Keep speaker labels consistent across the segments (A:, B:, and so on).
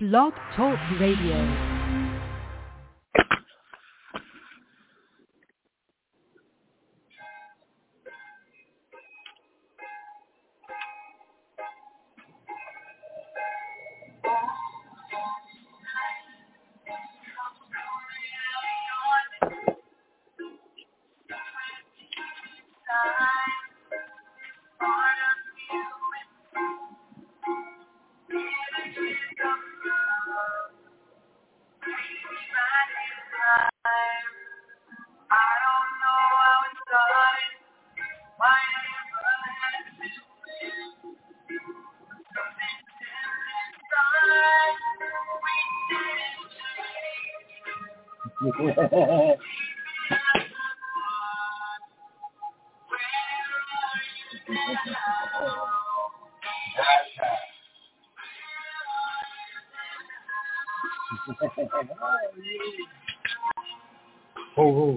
A: Blog Talk Radio.
B: Oh.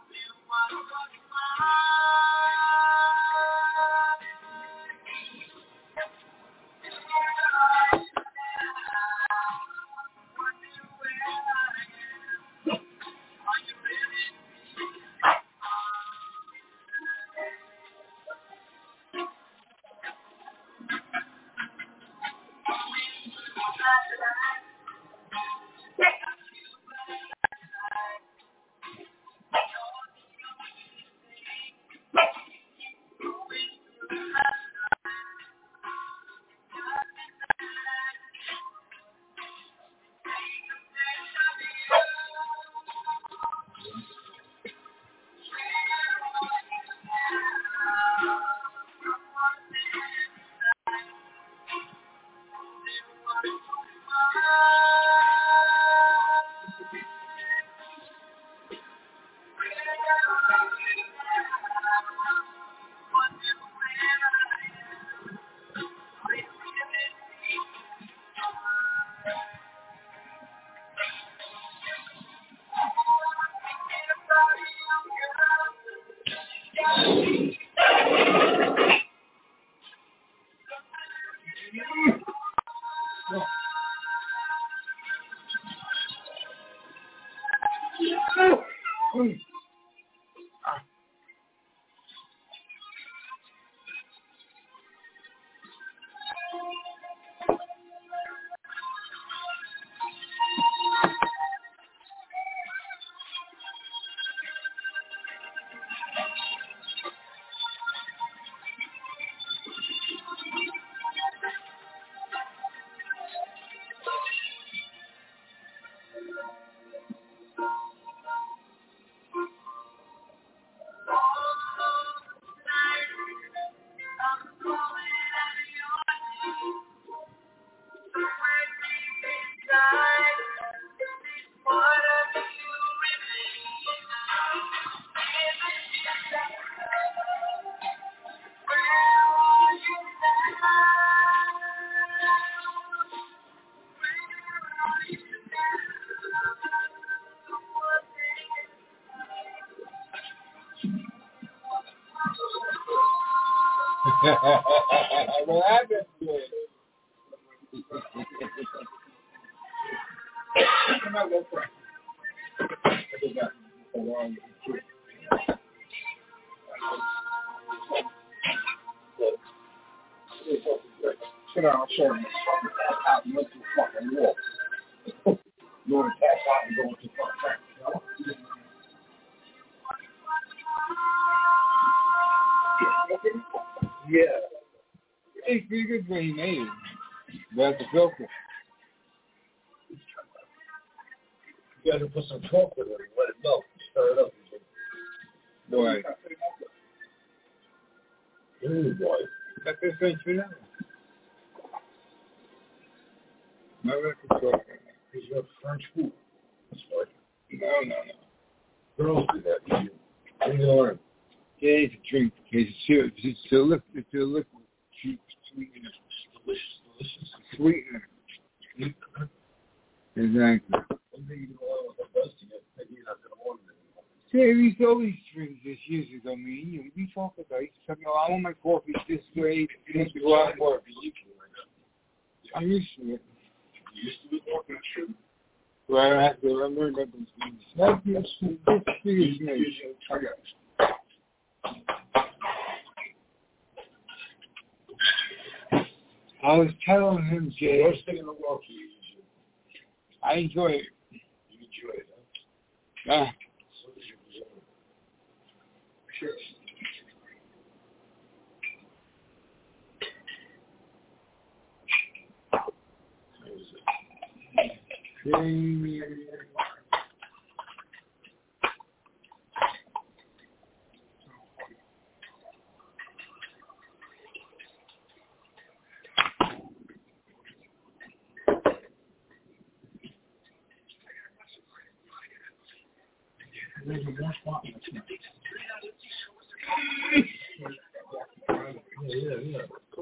B: What happened to it? I'm not going for it. I think that's a long sit down, show me. Out and look to the fucking wall. You want to pass out and go into the fucking yeah. It's pretty good when he made it. But the filter. You gotta put some chocolate in it and let it melt. Stir it up. Boy. Ooh, boy. That's this thing too now. My record is your French food. No. Girls do that. You learn. Yeah, it's a drink. It's a liquid. Sweetener. Delicious. Sweetener. Exactly. Yeah, we used all these drinks this years ago, man. We talk about it. I want my coffee this way. I'm used to it.
C: Well, I have to learn that those things. That's your I got it. I was telling him, Jay.
B: Worst thing in the world to you.
C: I enjoy it.
B: You enjoy it, huh?
C: Yeah.
B: Sure. There's one spot in the yeah.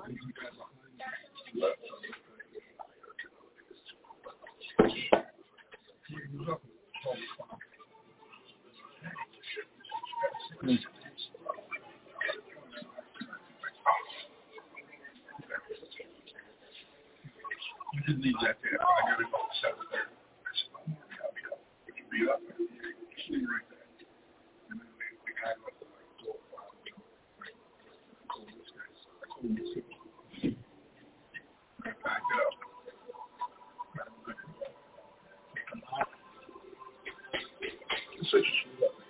B: You didn't need that there. I got it on 7:30. It can be up there. See right there. And then we got it up to like 4 or 5. I called this guy. I back it up. So you should up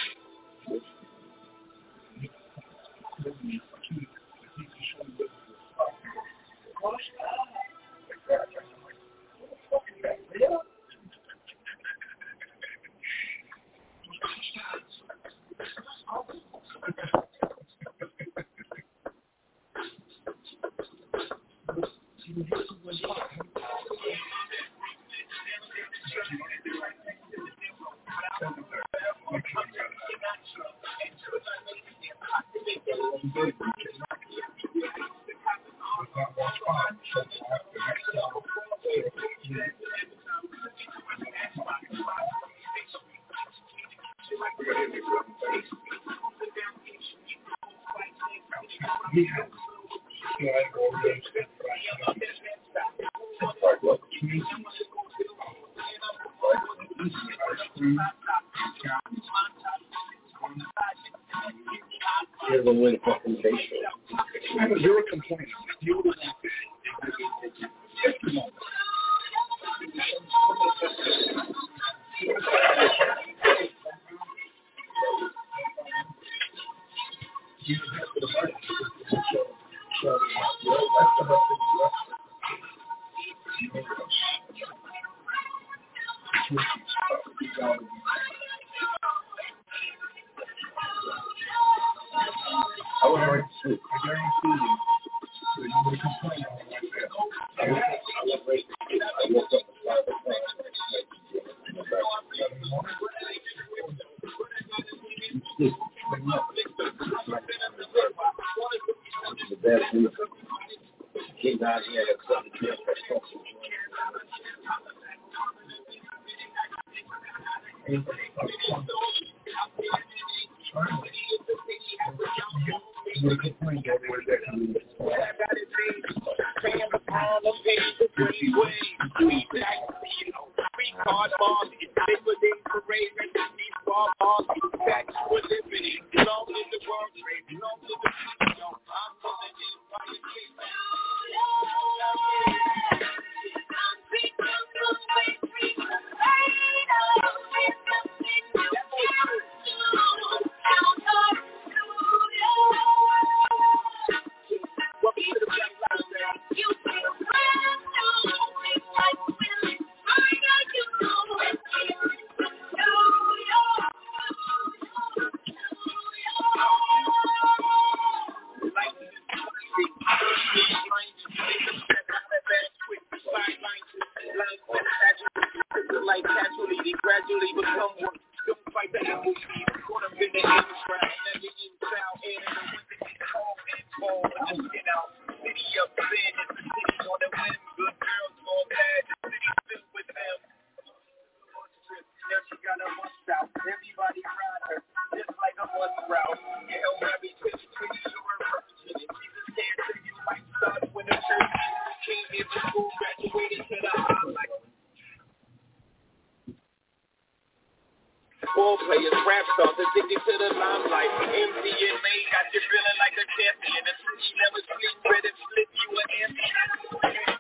B: You're going to win a fucking baseball. You're a complainer. You're the one I would like to sleep. I guarantee you. So you would complain on like that. I woke up at 5 o'clock. The best news. Came down here at 7 p.m. You complain that way that you
D: Ball players, rap stars, addicted to the limelight. MDMA got you feeling like a champion. If you never sleep, ready to flip you an champion.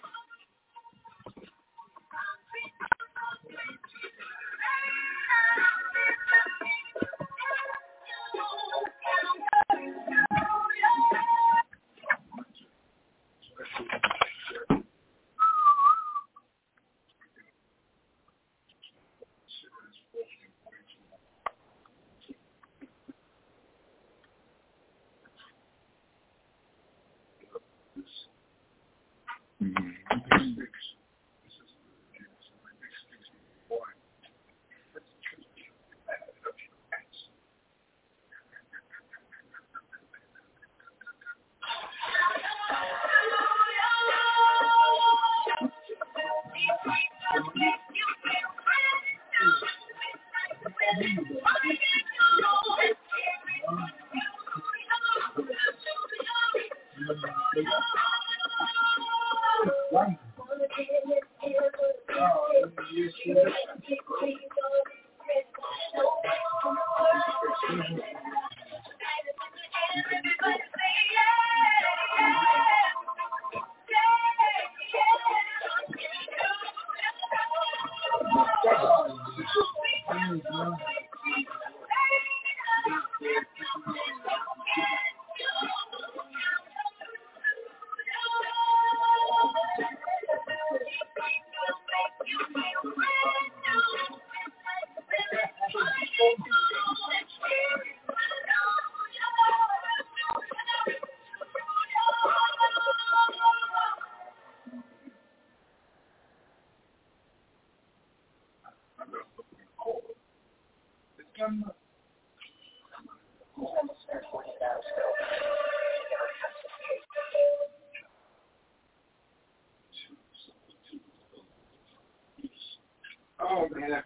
B: Oh man,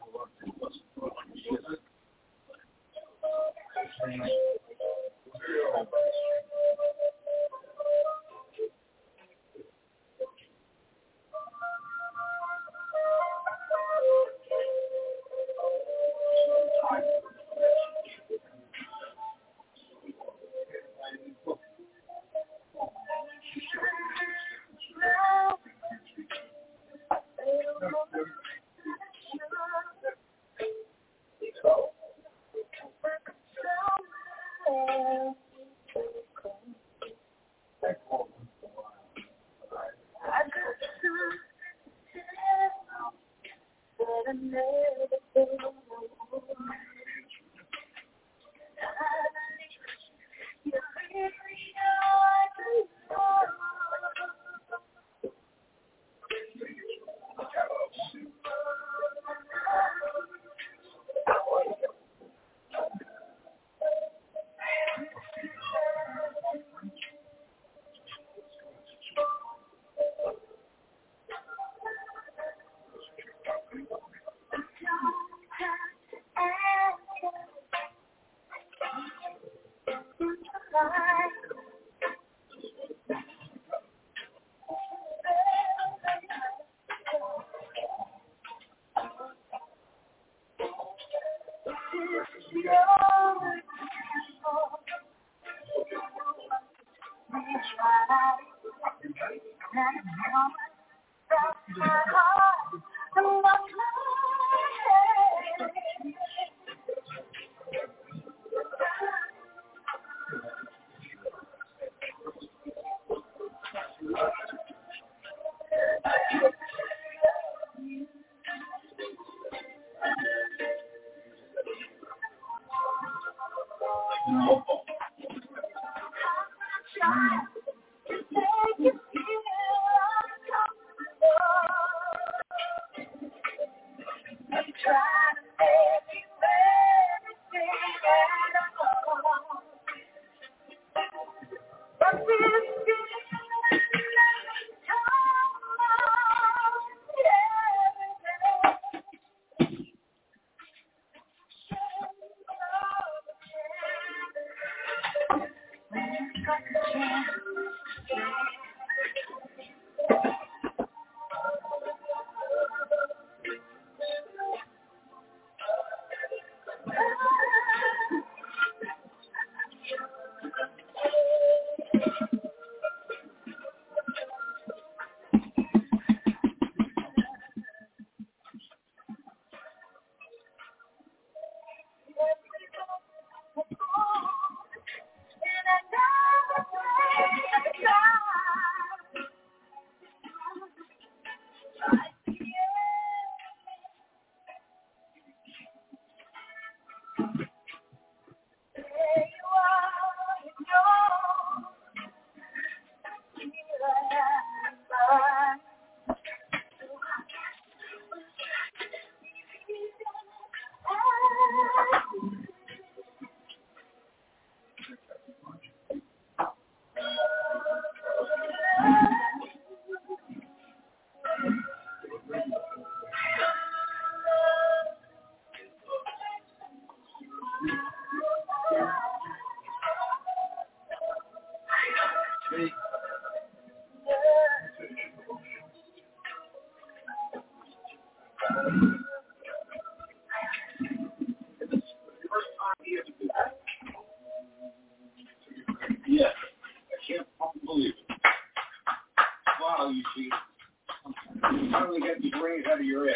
B: Yeah, I can't fucking believe it. Wow, you see, you finally got your brains out of your ass.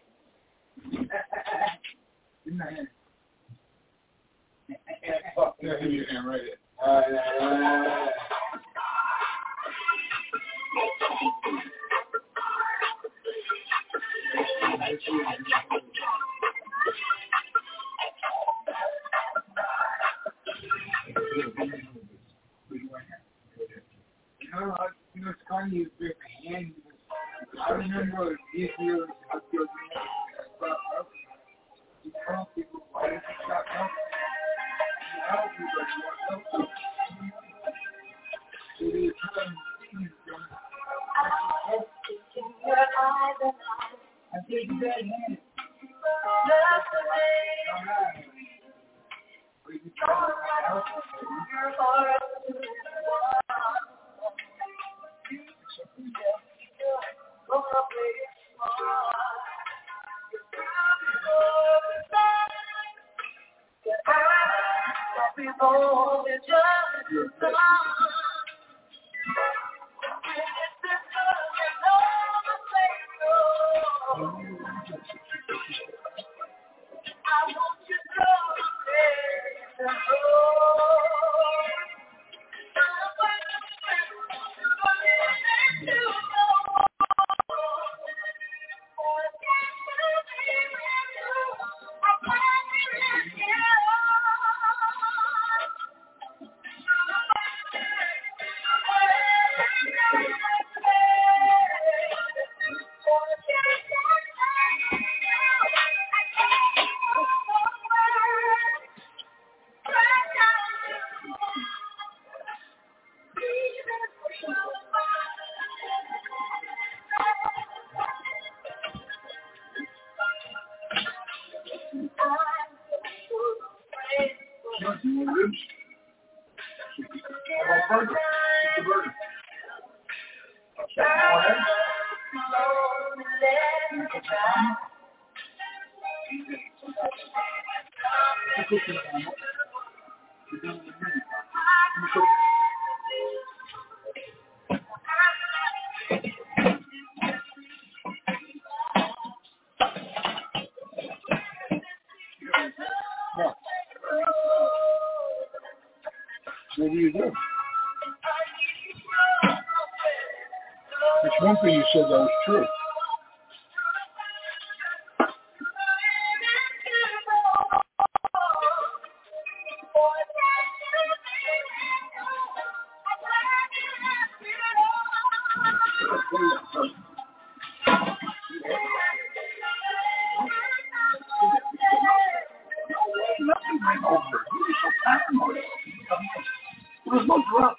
B: Fuck, yeah, you can write it.
C: You know, it's funny you grip a hand. I remember this year, I feel you tell people why did you stop up? You help people, you want so they come I think you got hand. What do you do? That's one thing you said that was true. There's no drop.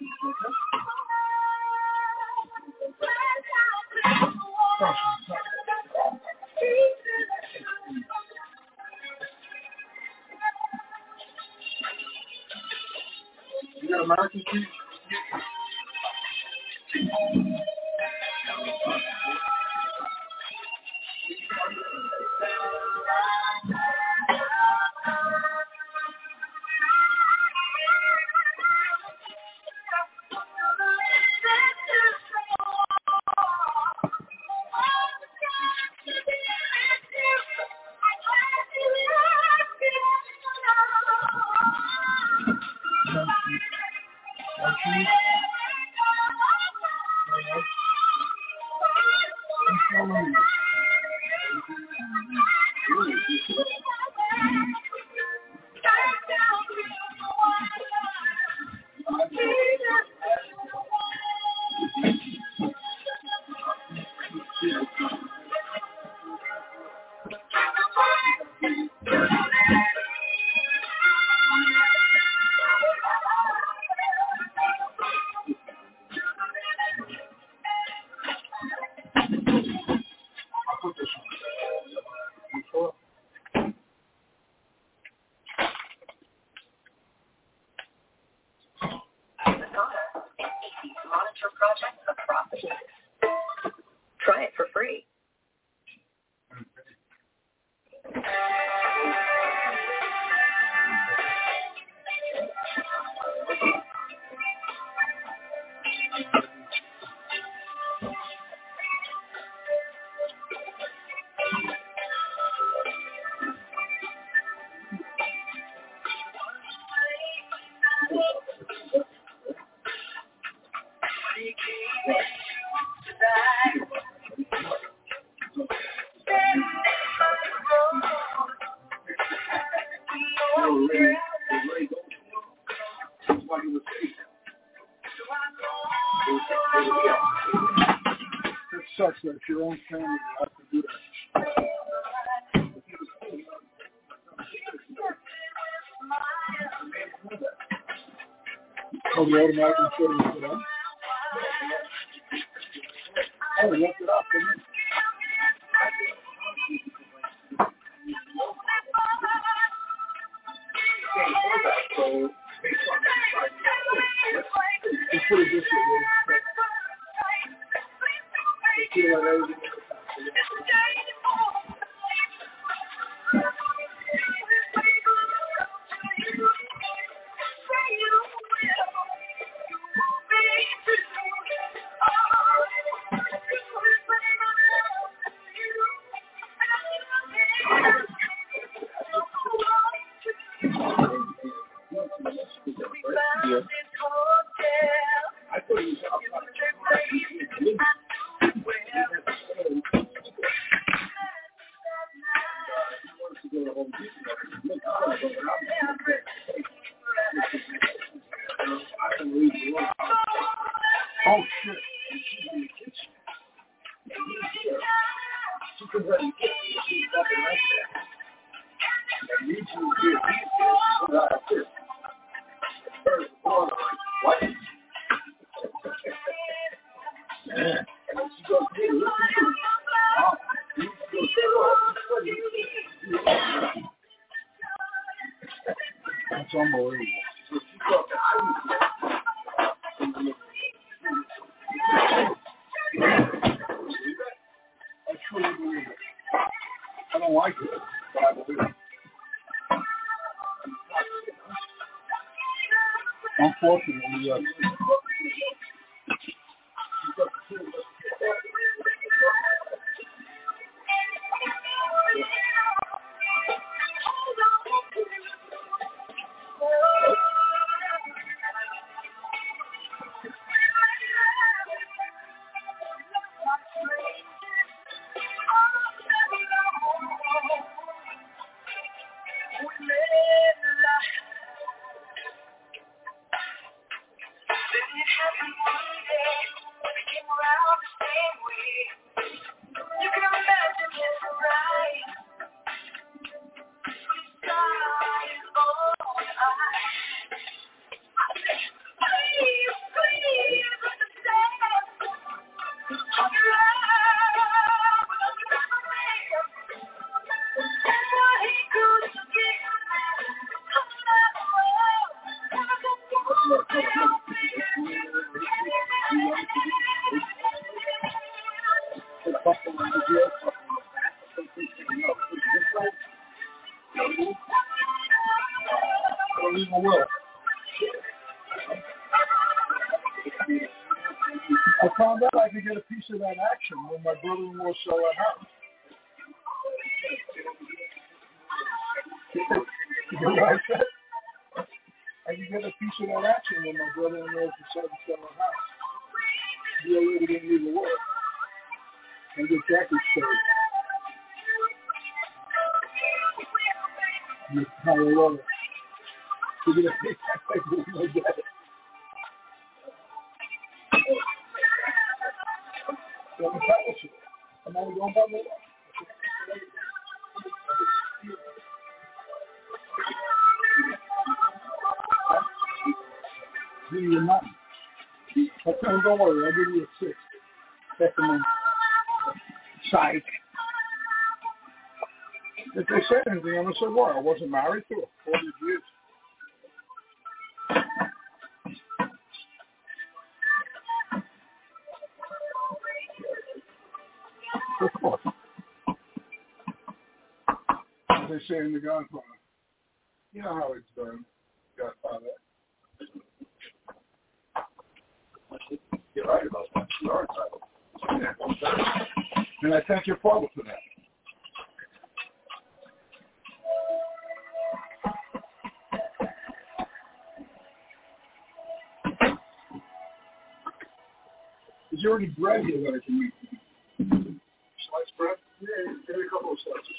C: You got American cheese?
B: it's your own family, you have to do that. Oh, the automatic setting it up? Oh, we left it up, didn't we? Let's put it this way. Oh shit. She could really get you. She's fucking right there. And you two here. What? Yeah. And then she goes, hey, listen. That's unbelievable. So she thought that I was I truly believe it. I don't like it, but I believe it. Unfortunately, yes. I found out I could get a piece of that action when my brother-in-law sold a house. You know what I said? I could get a piece of that action when my brother-in-law decided to sell a house. The old lady didn't leave the work. And get Jackie sold. Miss Colorado. To get a piece of my dad. I'm only going by the law. Give you your money. I'll tell them, don't worry, I'll give you a 6. Take them in. Psych. If they said anything, I'm going to say, well, I wasn't married to her 40 years. Of course. As they say in The Godfather. You know how it's done, Godfather. You're right about that. You are entitled. And I thank your father for that. Is there any bread here that I can eat? Sliced bread? Yeah, give me a couple of slices.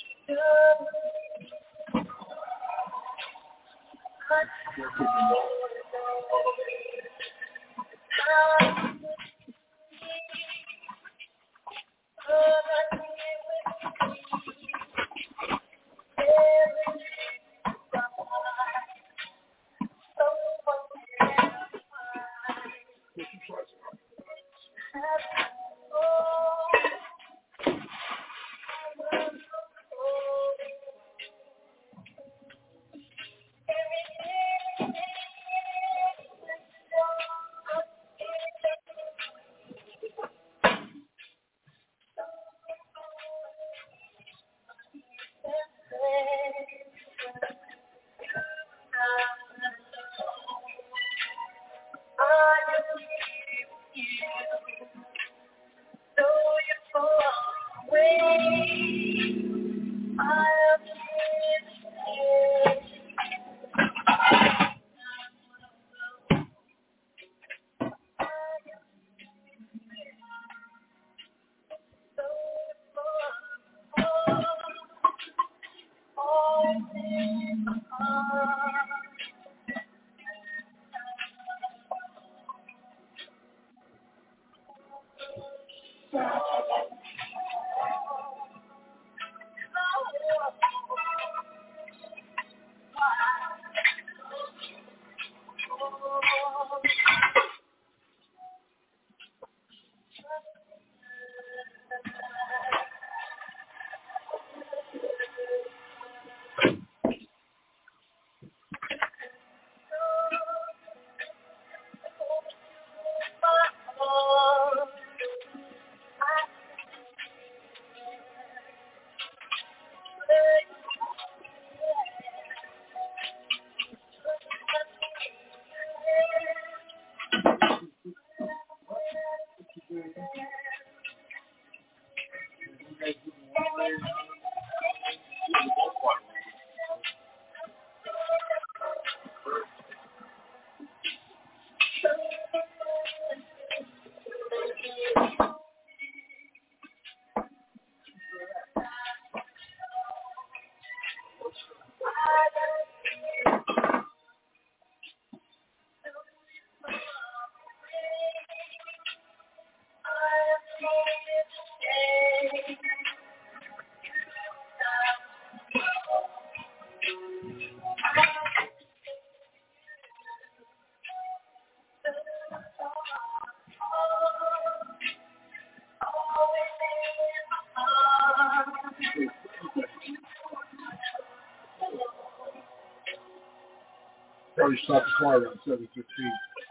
B: Probably stop the car around 7:15.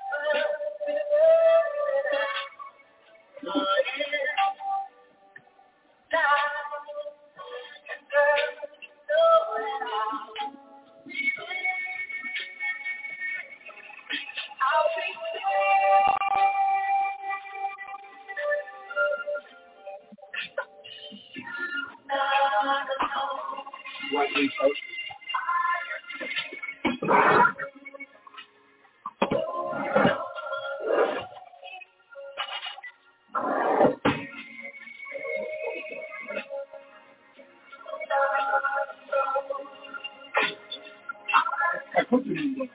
B: I put them in the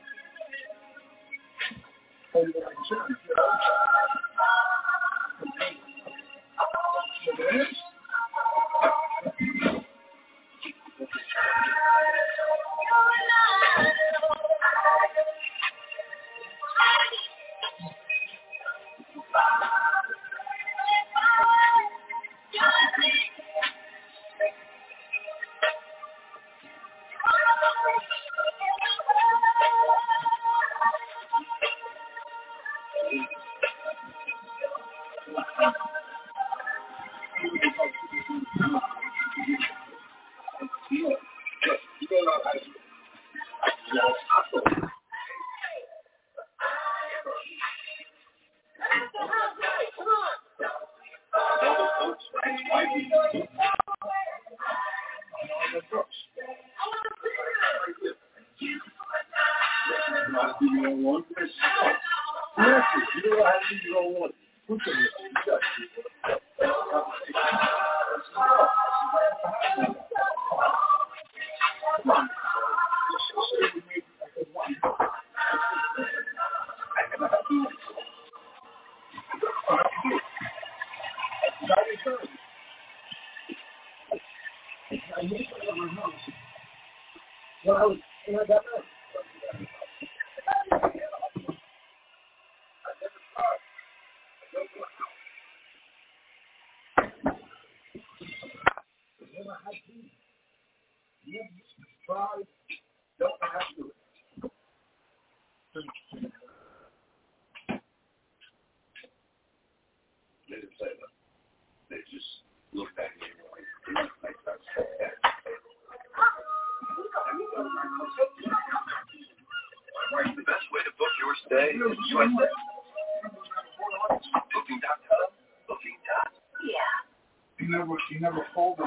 B: He never folded.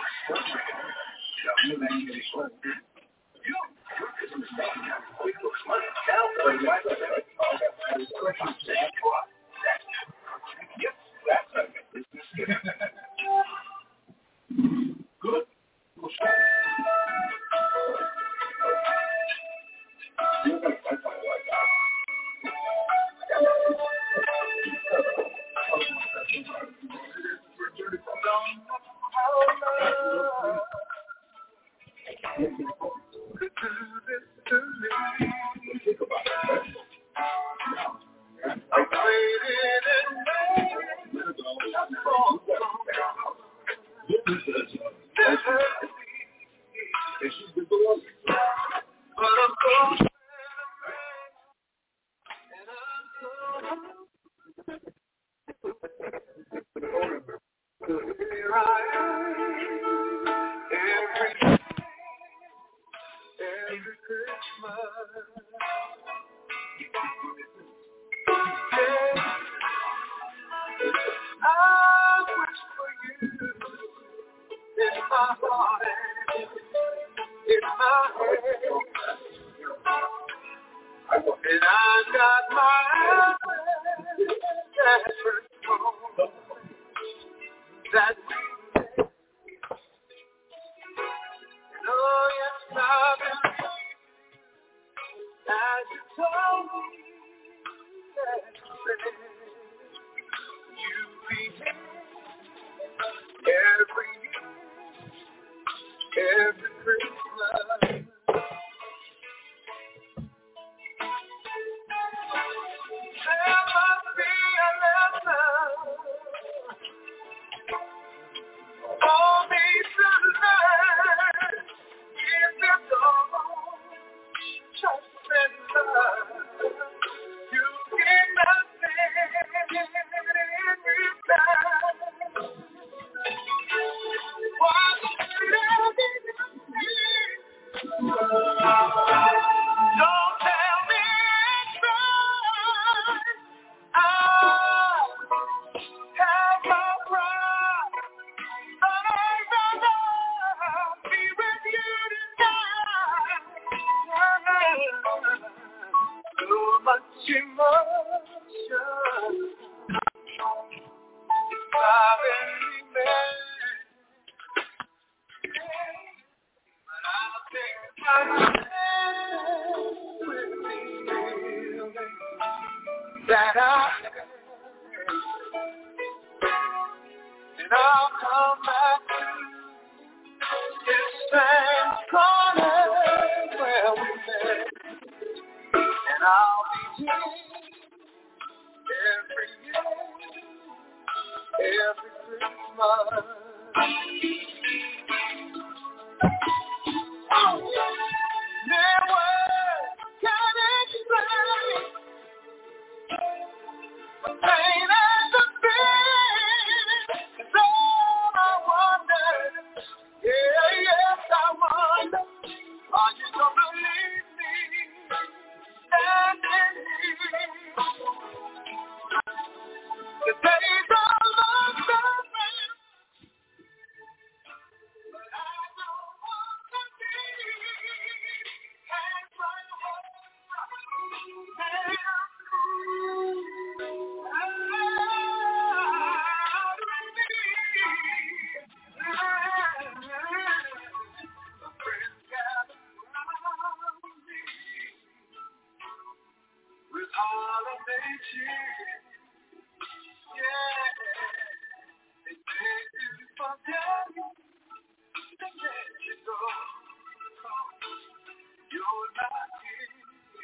B: Good.
D: That I and I'll come back to this same corner where we met, and I'll be here every year, every Christmas. Never can explain the pain and the fear. It's all I wonder. Yeah, yes, I wonder. Are you gonna leave me standing here? The days are long gone, but I don't want to be. Can't run away. With holiday cheer, yeah, it's easy to forget, to let you go. You're not here.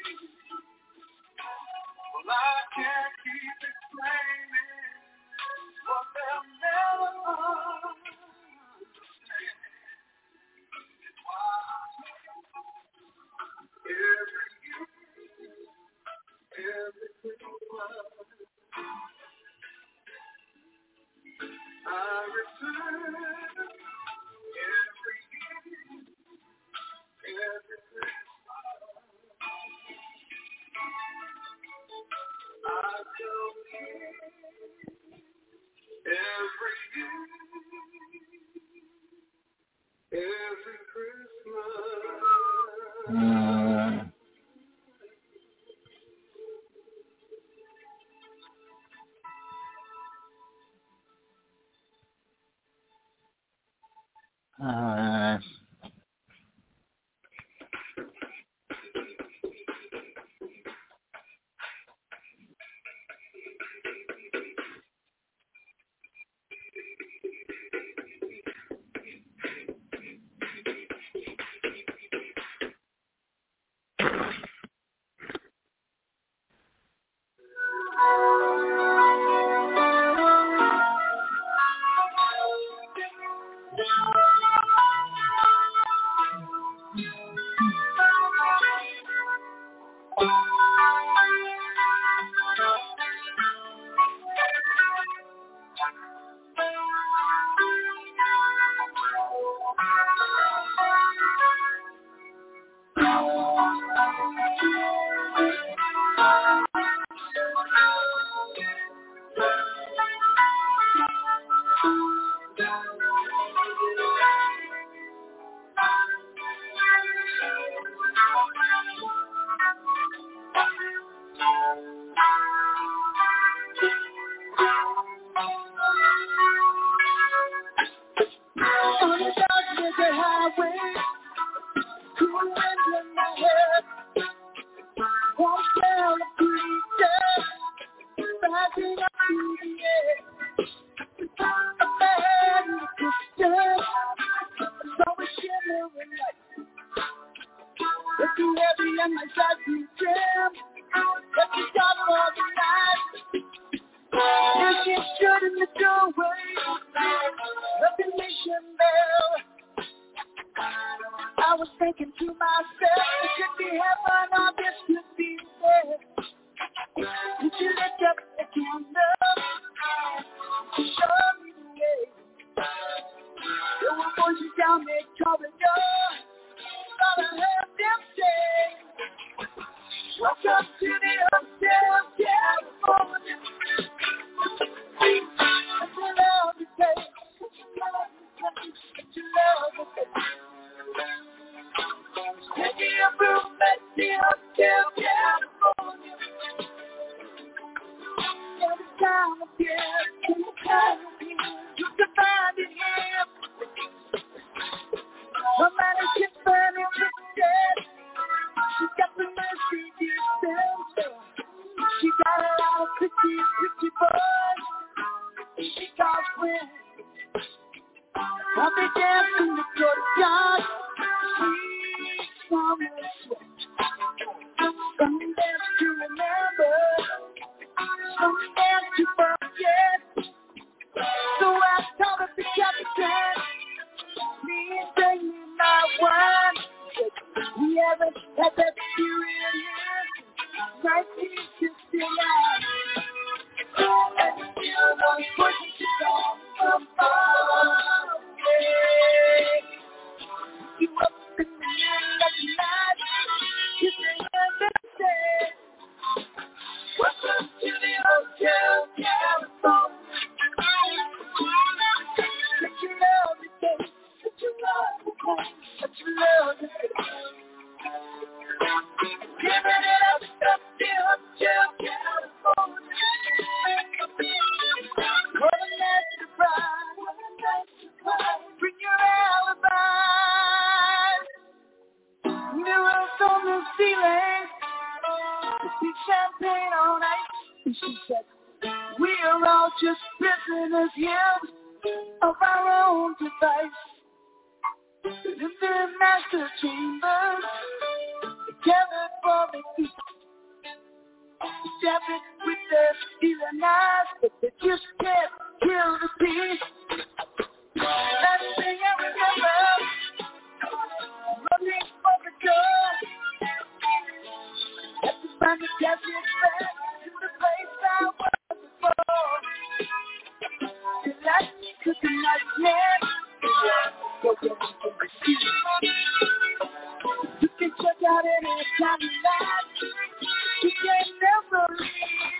D: Well, I can't keep explaining what they'll never understand. It's why every year, every Christmas, I return. Every year, every Christmas, I come here. Every year, every Christmas. We haven't had that experience. 1969. And still those voices come from far away. You up in the middle of the night, you can understand. Welcome to the Hotel California. That you love the day, that you love the place, that you love the day. Giving it up, up the Hotel California. What a night to ride, what a night to ride. Bring your alibis. Mirrors on the ceiling, big champagne on ice. And she said, we are all just prisoners here of our own device. In their master chambers, gathered for the feast. Stab it with their stealing eyes, but they just can't kill the peace. Last thing I remember, running for the door. Had to find the desert back to the place I was before. The light took a nightmare. You can check out any time you like. You can never leave.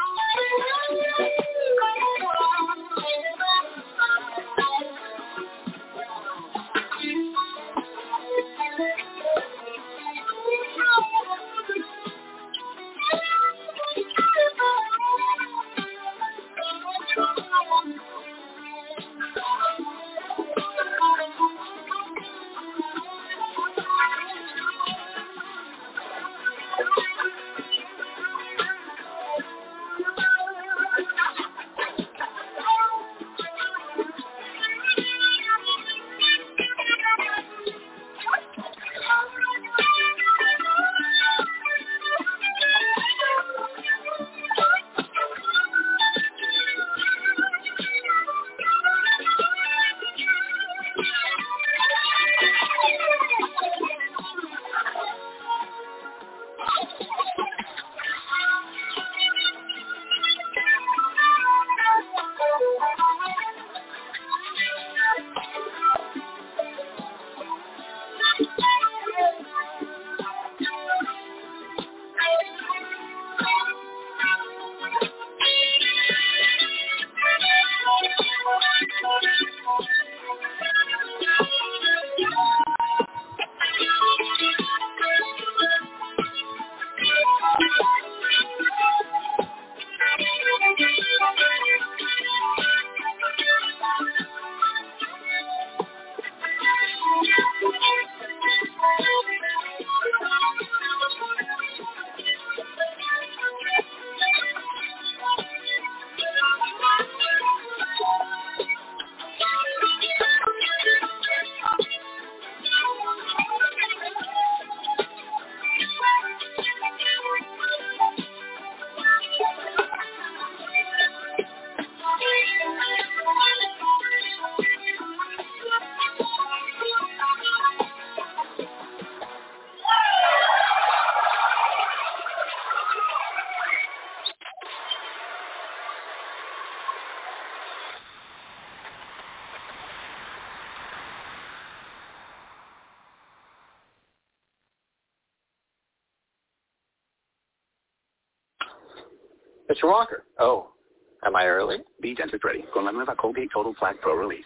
E: Mr. Walker. Oh, am I early? Be dentist ready con la nueva Colgate Total Plaque Pro Release.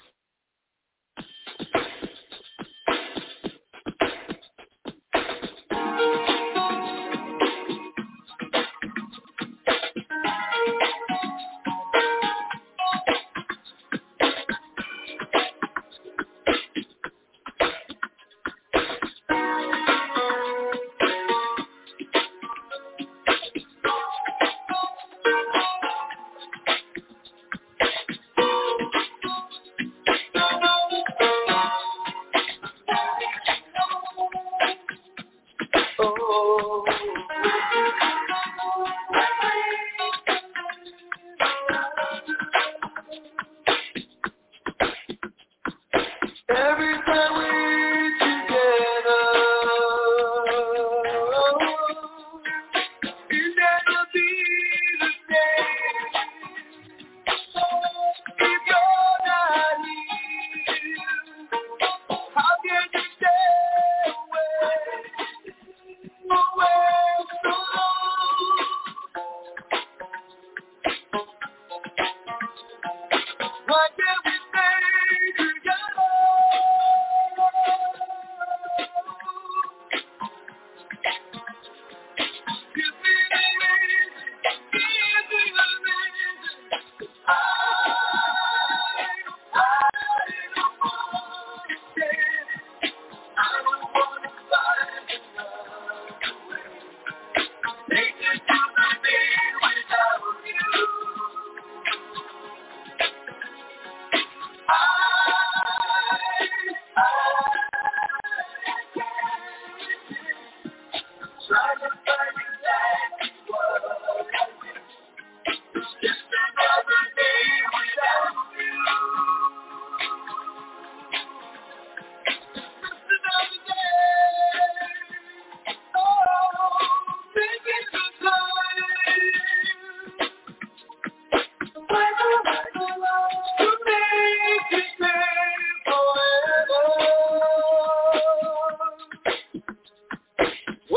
D: Every time we're together,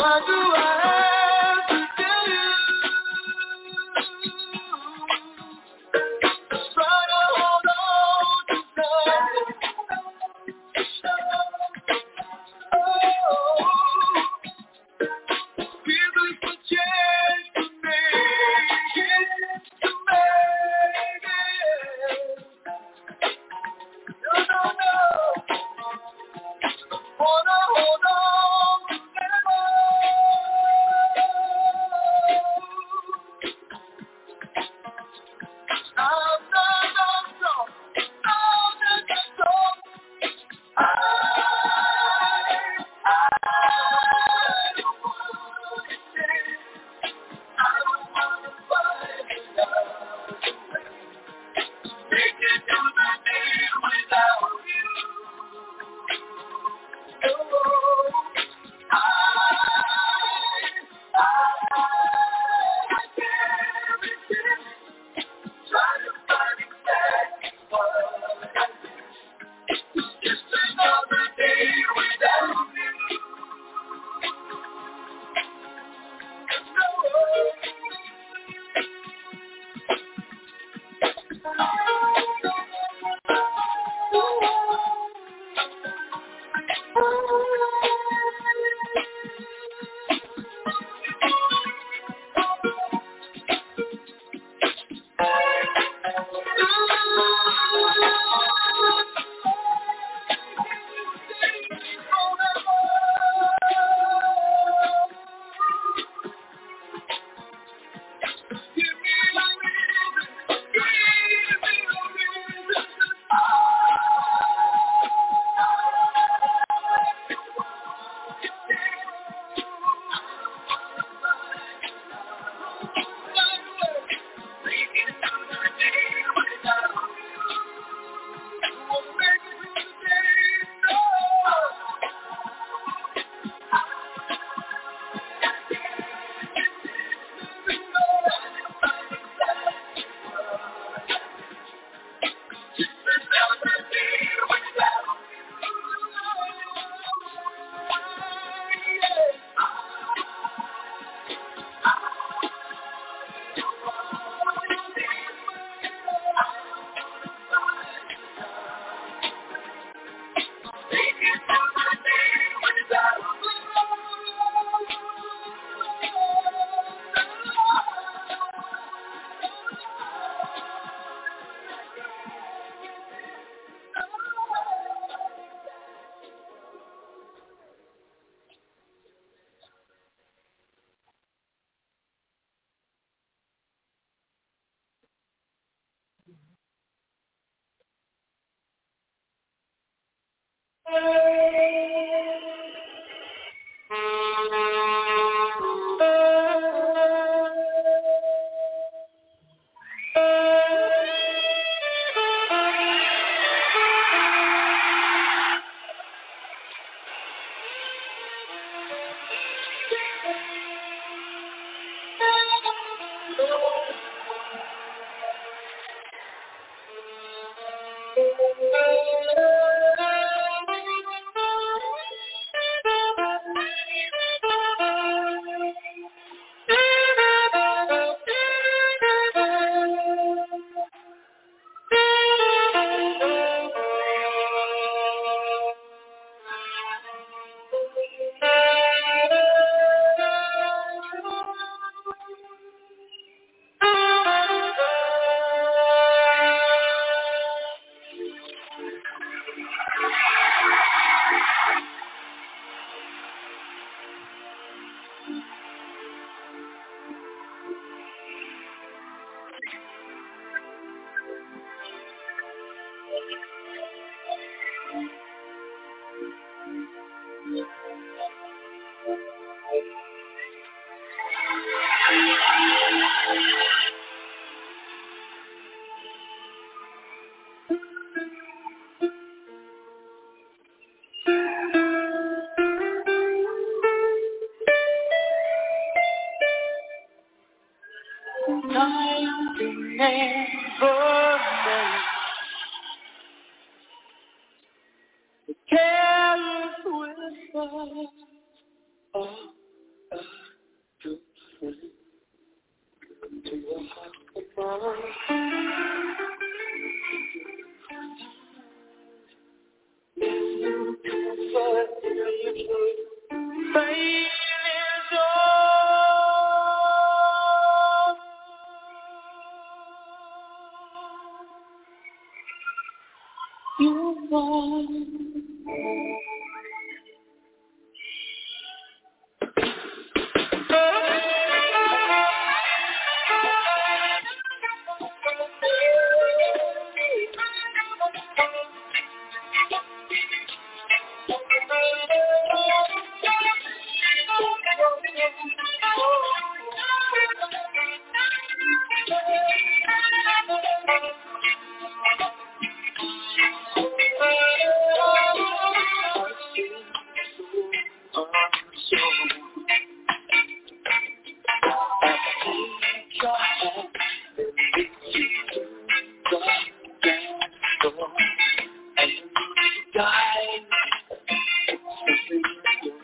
D: Careless whisper of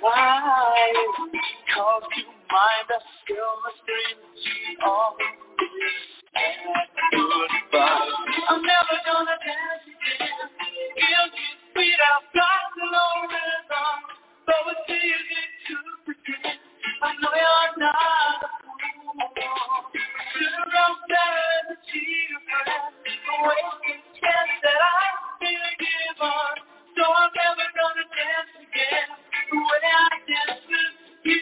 D: Why? Cause you mind us still mystery. Oh, goodbye. I'm never gonna dance again. Guilty feet, I've got no rhythm. So it's easy to pretend. I know you're not a fool. Should've wrote better as a cheater friend. A wasted chance that I've been given. So I'm never gonna dance again the way I danced with you.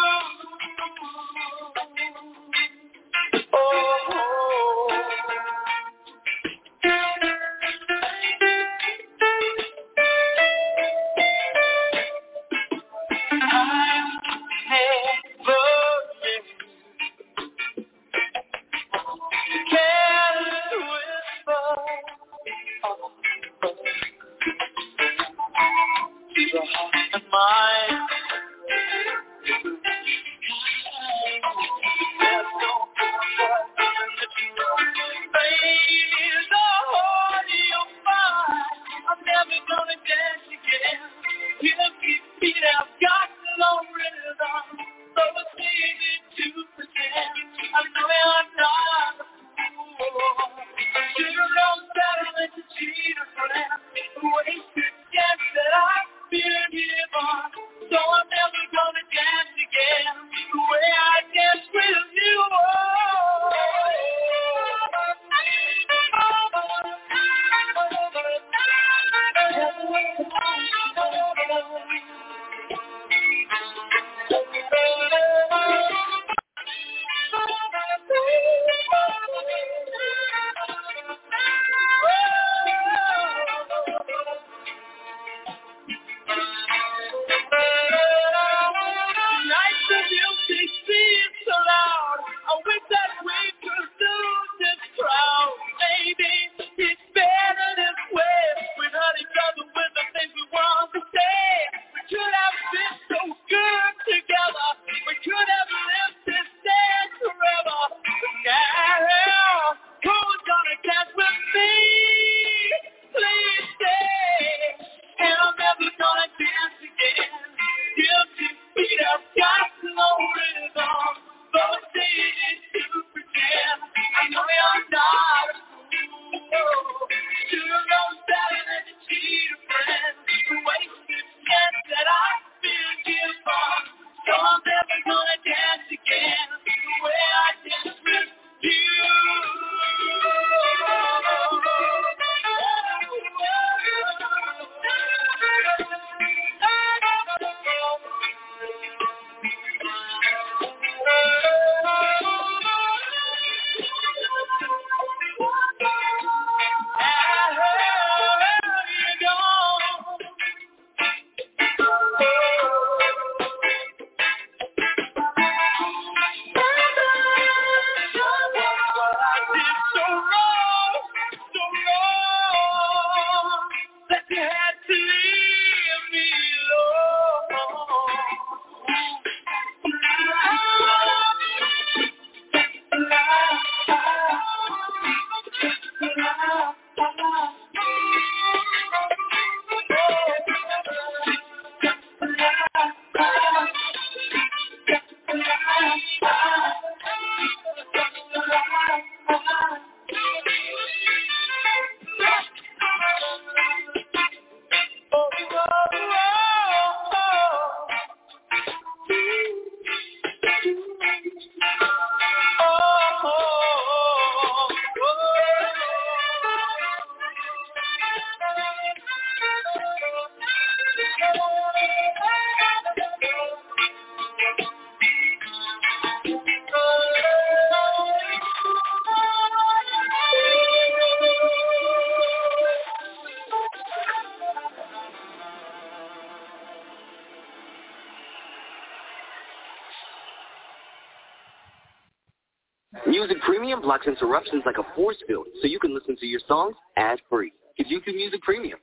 E: Music Premium blocks interruptions like a force field, so you can listen to your songs ad-free. It's YouTube Music Premium.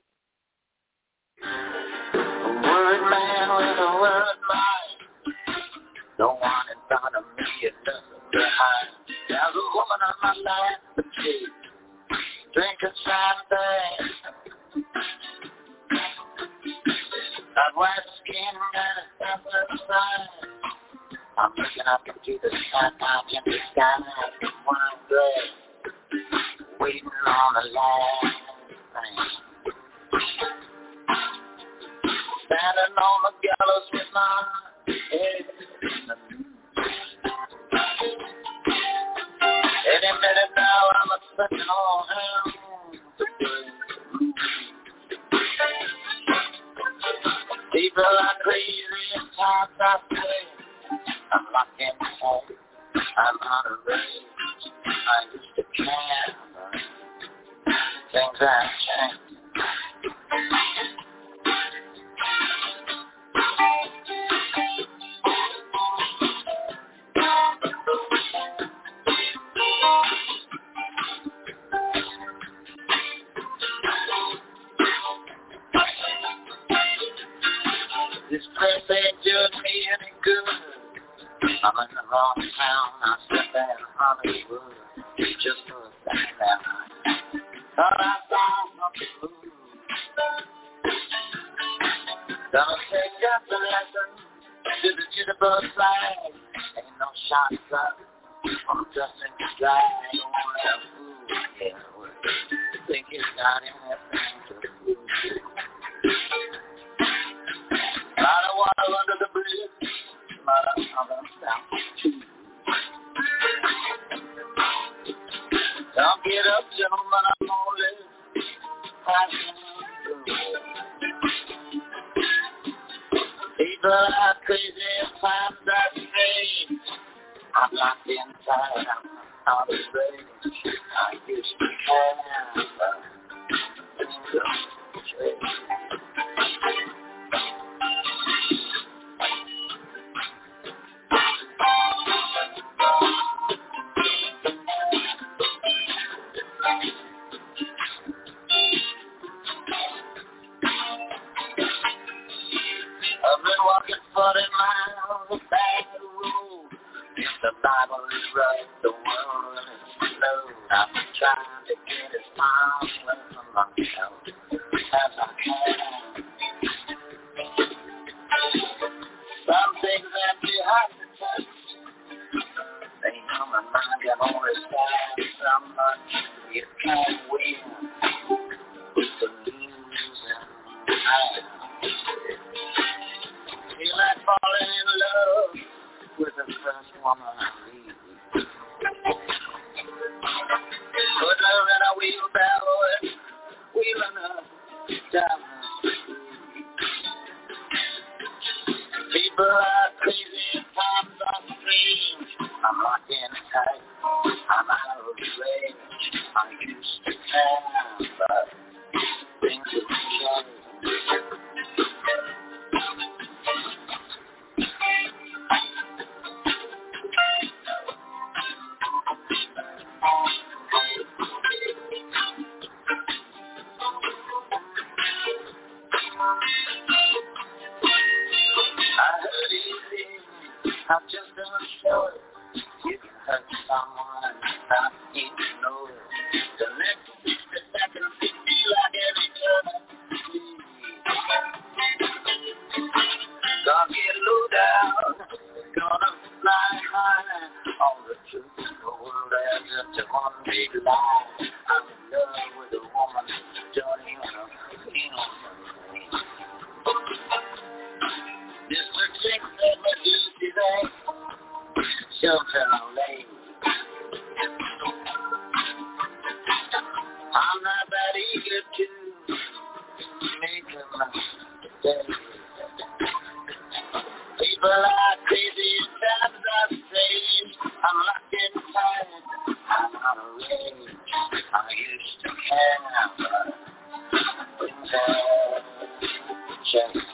D: A word man with a word mind. No one in front of me is nothing behind. There's a woman on my lap, but she drinking champagne. That white skin kind of stuff outside. I'm looking up into the sky, in the sky, one breath, waiting on the last thing. Standing on the gallows with my head in the news. Any minute now, I'm expecting all hell to break. People are crazy and times I say I'm locked in home, I'm out of range. I used to care, but things have changed. This place ain't doing me any good. I'm in the wrong town, I slept in Hollywood. Just for a second that night, thought I saw something blue. Gonna take just a lesson to the jitterbug flag. Ain't no shots up, I'm just in the drag. That food, yeah, think it's got anything to do. Lot of water under the bridge, lot of others down too. Don't get up, gentlemen, I'm only passing through. People are crazy, times are strange. I'm locked inside, I'm out of range. I used to have things don't change. I've been walking 40 miles back the road. If the Bible is right, the world is slow. I've been trying to get as far away from myself as I can. Some things that be hard to touch. They know my mind can only stand so much. You can't win with the losing. Feel like falling in love with the first woman I meet. Put her in a wheelbarrow and wheeling her down the street. People are crazy and times are strange. I'm locked in tight, I'm out of range. I used to have, but things have changed. I'm just doing show. You can hurt someone, not even know it. The next 60 seconds can be like any other. Gonna get low down, gonna fly high. All the truth in the world adds up to one big lie. I'm in love with a woman, don't even know. This looks like a juicy thing. Shelter on lane. I'm not that eager to make a mistake. People are crazy, times are strange. I'm locked inside, I'm out of range. I used to care, but things have changed.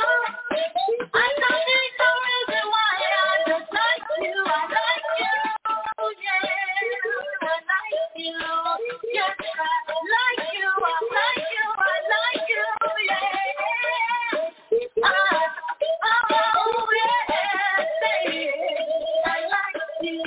D: I know there's no reason why I just like you. I like you, yeah. I like you, yes. I like you, I like you, I like you, yeah. Oh, yeah, say it. I like you.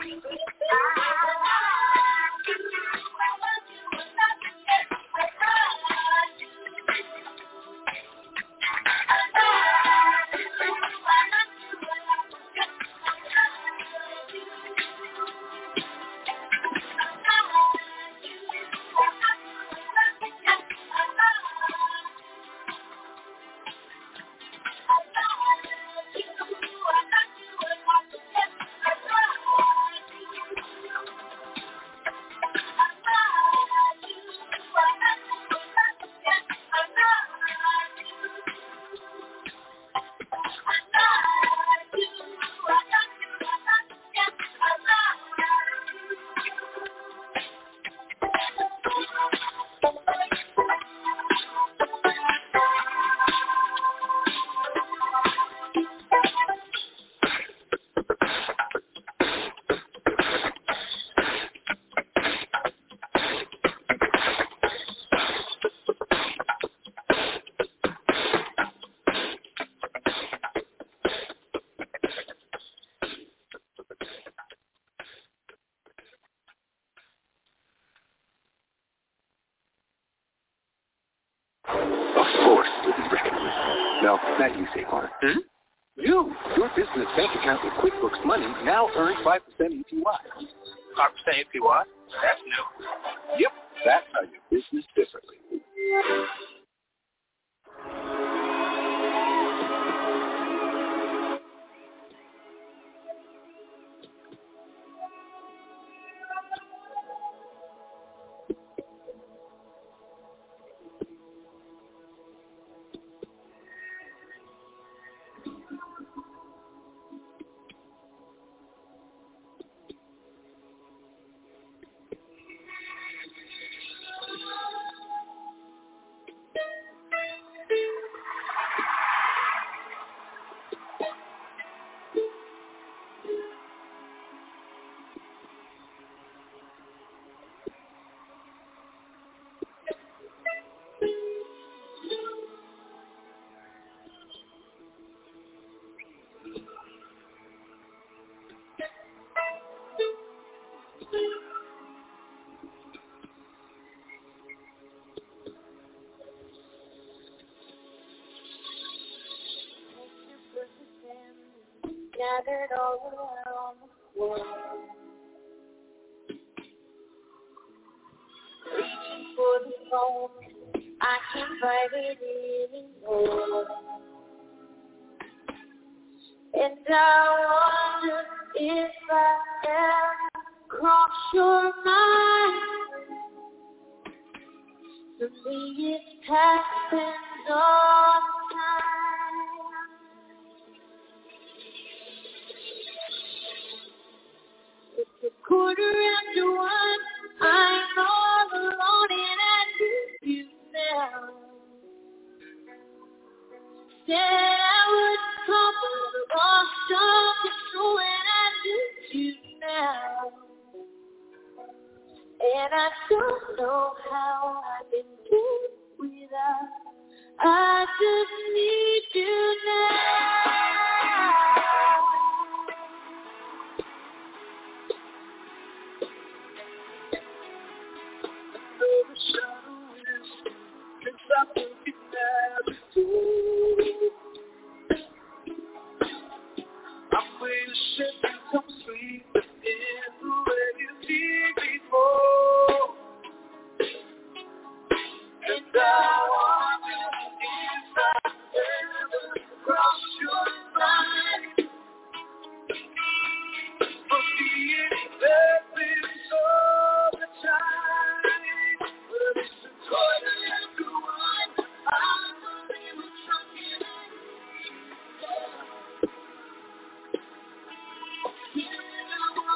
F: No, not you, Saquon. Hmm? You. Your business bank account with QuickBooks Money now earns 5% APY. 5% APY? That's new. Yep, that's how you business differently.
D: Gathered all around the world, reaching for the moment I can't fight it anymore. And I wonder if I ever cross your mind. For me it happens all the time. It's 1:15. I'm all alone and I need you now. Said I would come, but lost all control and I need you now. And I don't know how I can do without. I just need you now. The shadow is since I'm looking at you. I'm wishing you some sleep in the way you did before. And I wonder if I ever cross your mind. For me it happens all the time. But it's a $1:15. I believe it's something. You know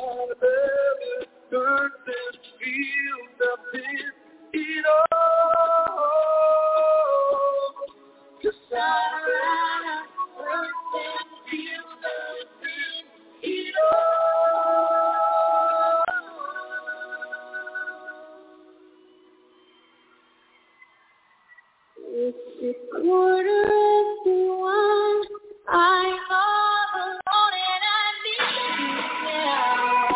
D: earth and fields up in it all. 'Cause I earth and fields up in it all. It's a quarter to one. I'm all alone and I need you now.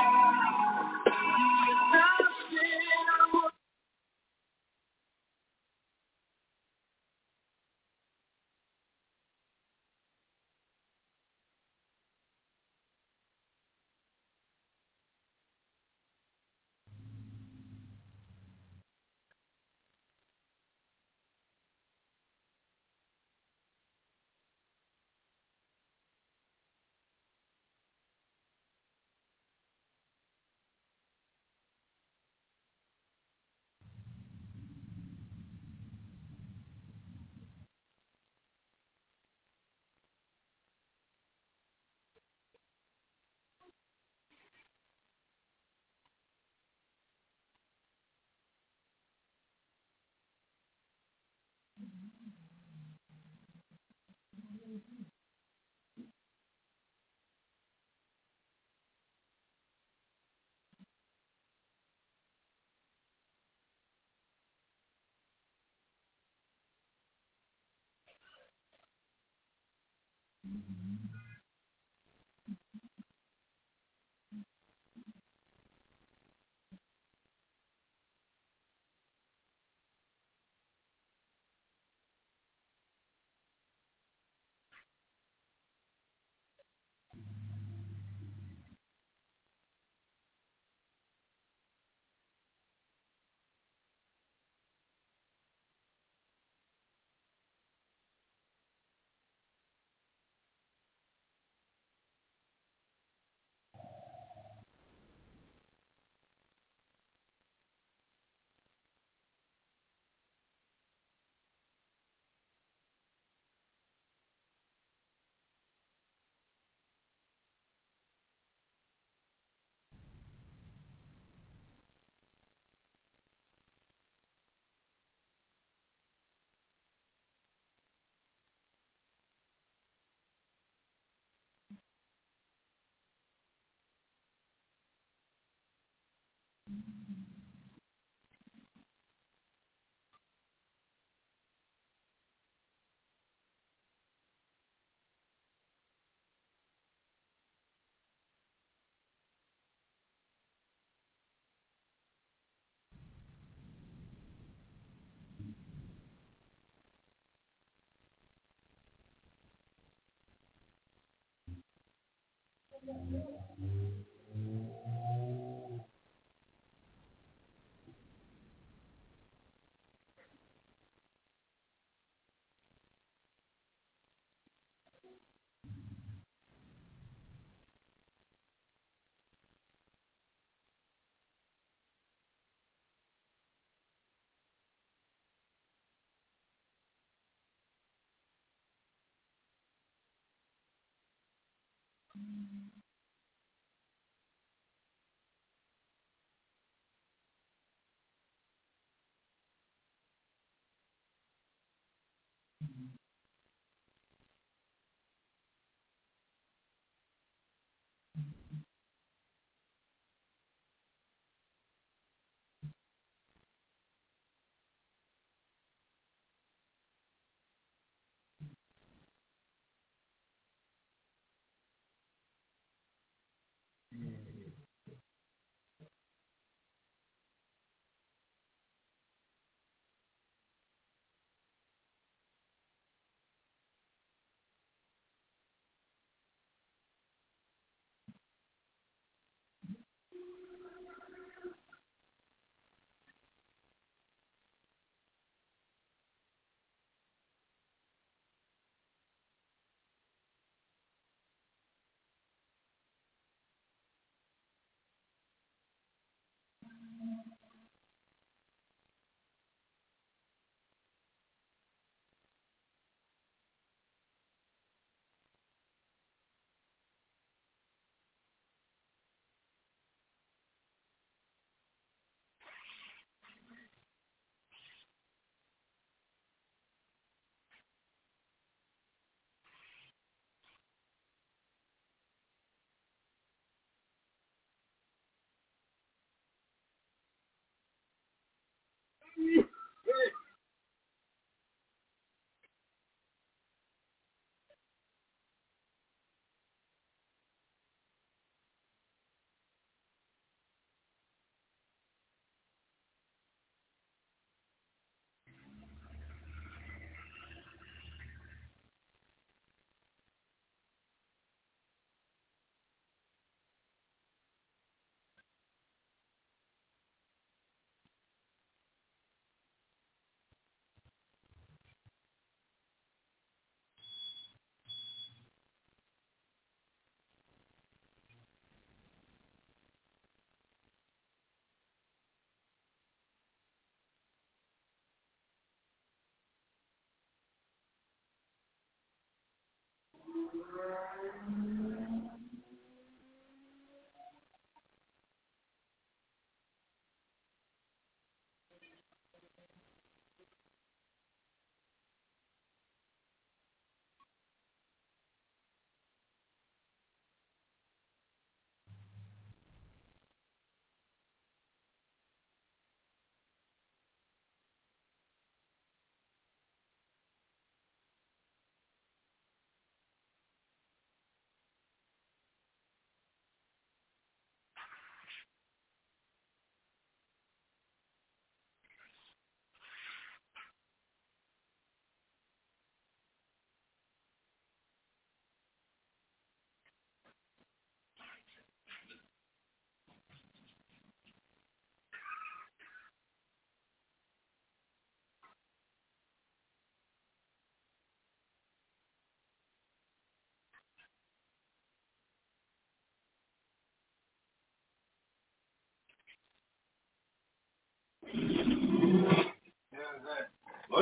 C: What?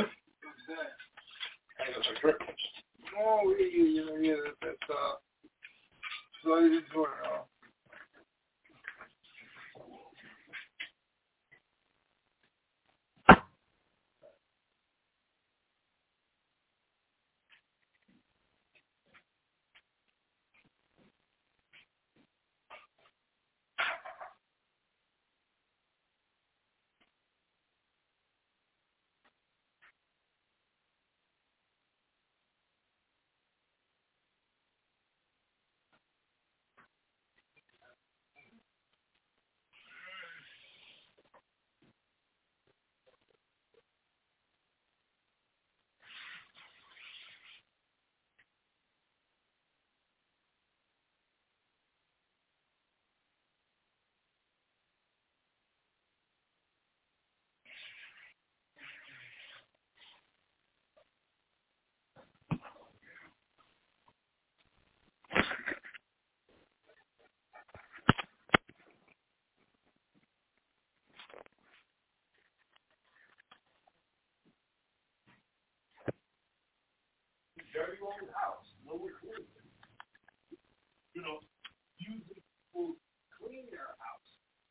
C: No, yeah, that's, so I didn't do it now. Dirty old house, no clean. You know, usually people clean their house.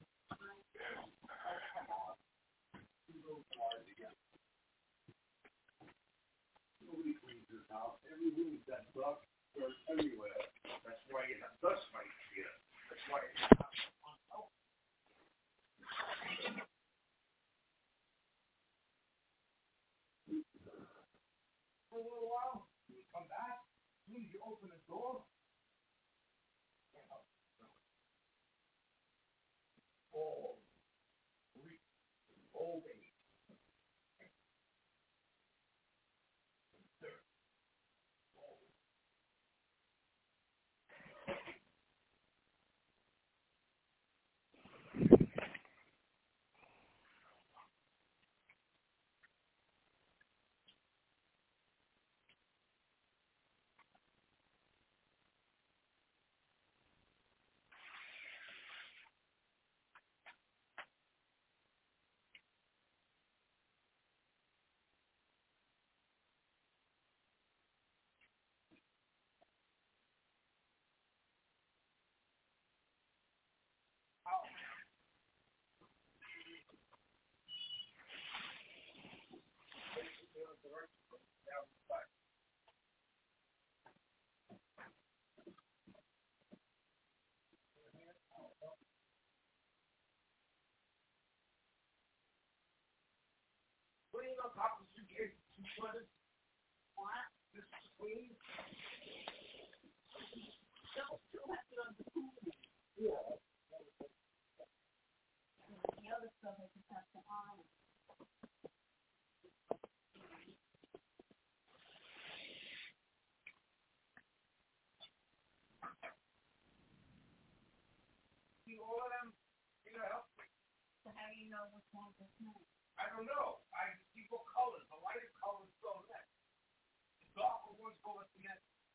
C: Nobody cleans his house. Every room's got dust, dirt everywhere. That's why you have dust mites here. That's why it's not on out. For a little while, you come back, as soon as you open the door, oh, old age. Papa suitcase, 2 sweaters. What? This is clean. Still have to on the food. Yeah. The other stuff I just have to iron. See all of them, you know. So how do you know which one is next? I don't know. I see what colors. The lighter colors go next. The darker ones go at the end.